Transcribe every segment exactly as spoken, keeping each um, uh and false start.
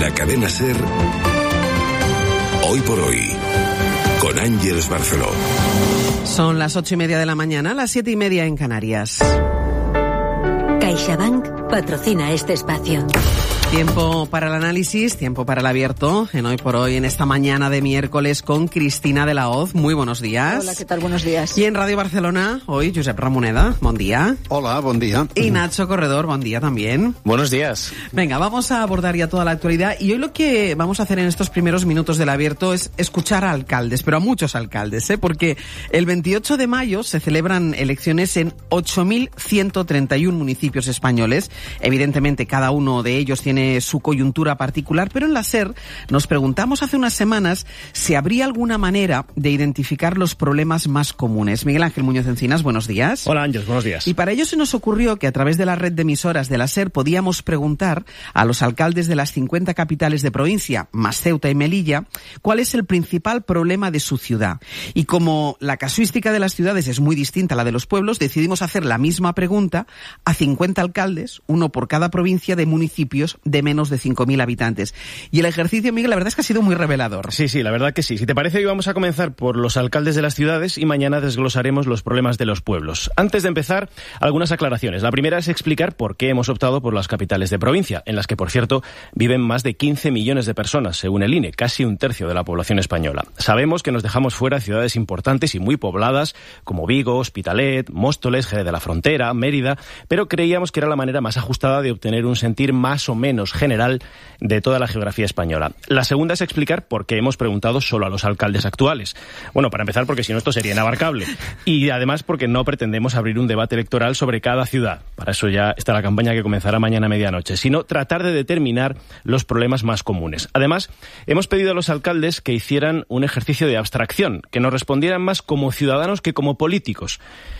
la cadena SER, Hoy por Hoy, con Ángeles Barceló. Son las ocho y media de la mañana, las siete y media en Canarias. CaixaBank patrocina este espacio. Tiempo para el análisis, tiempo para el abierto, en Hoy por Hoy, en esta mañana de miércoles con Cristina de la Hoz. Muy buenos días. Hola, ¿qué tal? Buenos días. Y en Radio Barcelona, hoy, Josep Ramoneda, buen día. Hola, buen día. Y Nacho Corredor, buen día también. Buenos días. Venga, vamos a abordar ya toda la actualidad y hoy lo que vamos a hacer en estos primeros minutos del abierto es escuchar a alcaldes, pero a muchos alcaldes, ¿eh? Porque el veintiocho de mayo se celebran elecciones en ocho mil ciento treinta y uno municipios españoles. Evidentemente, cada uno de ellos tiene su coyuntura particular, pero en la SER nos preguntamos hace unas semanas si habría alguna manera de identificar los problemas más comunes. Miguel Ángel Muñoz Encinas, buenos días. Hola Ángeles, buenos días. Y para ello se nos ocurrió que a través de la red de emisoras de la SER podíamos preguntar a los alcaldes de las cincuenta capitales de provincia, más Ceuta y Melilla, cuál es el principal problema de su ciudad. Y como la casuística de las ciudades es muy distinta a la de los pueblos, decidimos hacer la misma pregunta a cincuenta alcaldes, uno por cada provincia de municipios de menos de cinco mil habitantes. Y el ejercicio, Miguel, la verdad es que ha sido muy revelador. Sí, sí, la verdad que sí. Si te parece, hoy vamos a comenzar por los alcaldes de las ciudades y mañana desglosaremos los problemas de los pueblos. Antes de empezar, algunas aclaraciones. La primera es explicar por qué hemos optado por las capitales de provincia, en las que, por cierto, viven más de quince millones de personas, según el I N E, casi un tercio de la población española. Sabemos que nos dejamos fuera ciudades importantes y muy pobladas, como Vigo, Hospitalet, Móstoles, Jerez de la Frontera, Mérida, pero creíamos que era la manera más ajustada de obtener un sentir más o menos general de toda la geografía española. La segunda es explicar por qué hemos preguntado solo a los alcaldes actuales. Bueno, para empezar, porque si no esto sería inabarcable. Y además porque no pretendemos abrir un debate electoral sobre cada ciudad. Para eso ya está la campaña que comenzará mañana a medianoche. Sino tratar de determinar los problemas más comunes. Además, hemos pedido a los alcaldes que hicieran un ejercicio de abstracción, que nos respondieran más como ciudadanos que como políticos.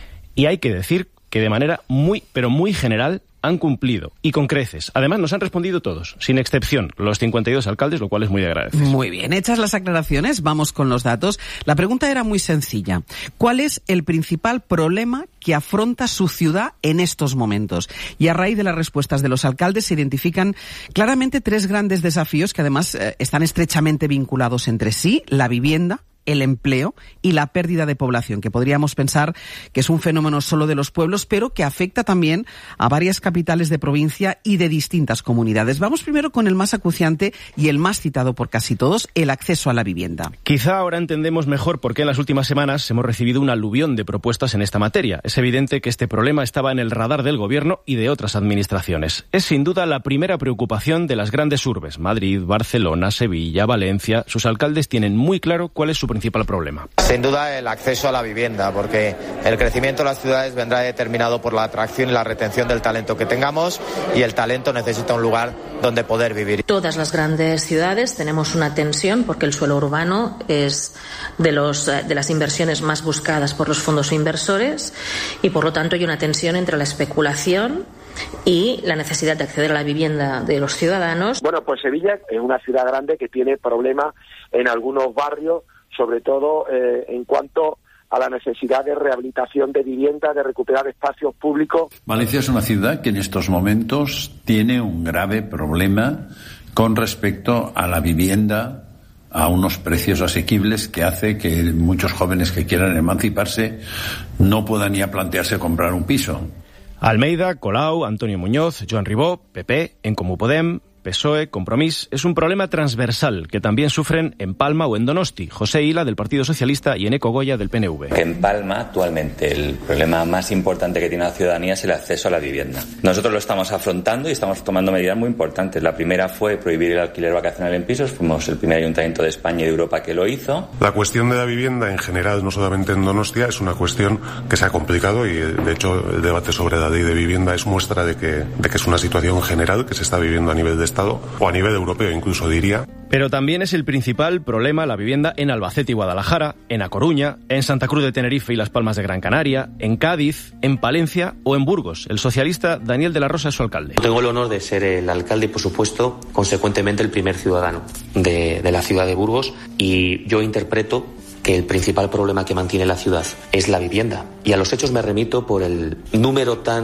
Y hay que decir que de manera muy, pero muy general, han cumplido, y con creces. Además, nos han respondido todos, sin excepción, los cincuenta y dos alcaldes, lo cual es muy de agradecer. Muy bien, hechas las aclaraciones, vamos con los datos. La pregunta era muy sencilla. ¿Cuál es el principal problema que afronta su ciudad en estos momentos? Y a raíz de las respuestas de los alcaldes se identifican claramente tres grandes desafíos que además eh, están estrechamente vinculados entre sí: la vivienda, el empleo y la pérdida de población, que podríamos pensar que es un fenómeno solo de los pueblos, pero que afecta también a varias capitales de provincia y de distintas comunidades. Vamos primero con el más acuciante y el más citado por casi todos, el acceso a la vivienda. Quizá ahora entendemos mejor por qué en las últimas semanas hemos recibido un aluvión de propuestas en esta materia. Es evidente que este problema estaba en el radar del gobierno y de otras administraciones. Es sin duda la primera preocupación de las grandes urbes, Madrid, Barcelona, Sevilla, Valencia. Sus alcaldes tienen muy claro cuál es su principal problema. Sin duda el acceso a la vivienda, porque el crecimiento de las ciudades vendrá determinado por la atracción y la retención del talento que tengamos, y el talento necesita un lugar donde poder vivir. Todas las grandes ciudades tenemos una tensión porque el suelo urbano es de, los, de las inversiones más buscadas por los fondos inversores, y por lo tanto hay una tensión entre la especulación y la necesidad de acceder a la vivienda de los ciudadanos. Bueno, pues Sevilla es una ciudad grande que tiene problemas en algunos barrios, sobre todo eh, en cuanto a la necesidad de rehabilitación de viviendas, de recuperar espacios públicos. Valencia es una ciudad que en estos momentos tiene un grave problema con respecto a la vivienda a unos precios asequibles que hace que muchos jóvenes que quieran emanciparse no puedan ya plantearse comprar un piso. Almeida, Colau, Antonio Muñoz, Joan Ribó, P P, En Comú Podem, P S O E, Compromís, es un problema transversal que también sufren en Palma o en Donosti, José Ila del Partido Socialista y Eneco Goya del P N V. En Palma, actualmente, el problema más importante que tiene la ciudadanía es el acceso a la vivienda. Nosotros lo estamos afrontando y estamos tomando medidas muy importantes. La primera fue prohibir el alquiler vacacional en pisos. Fuimos el primer ayuntamiento de España y de Europa que lo hizo. La cuestión de la vivienda en general, no solamente en Donostia, es una cuestión que se ha complicado y, de hecho, el debate sobre la ley de vivienda es muestra de que, de que es una situación general que se está viviendo a nivel de Estado o a nivel europeo incluso, diría. Pero también es el principal problema la vivienda en Albacete y Guadalajara, en A Coruña, en Santa Cruz de Tenerife y Las Palmas de Gran Canaria, en Cádiz, en Palencia o en Burgos. El socialista Daniel de la Rosa es su alcalde. Tengo el honor de ser el alcalde y, por supuesto, consecuentemente el primer ciudadano de, de la ciudad de Burgos, y yo interpreto que el principal problema que mantiene la ciudad es la vivienda. Y a los hechos me remito por el número tan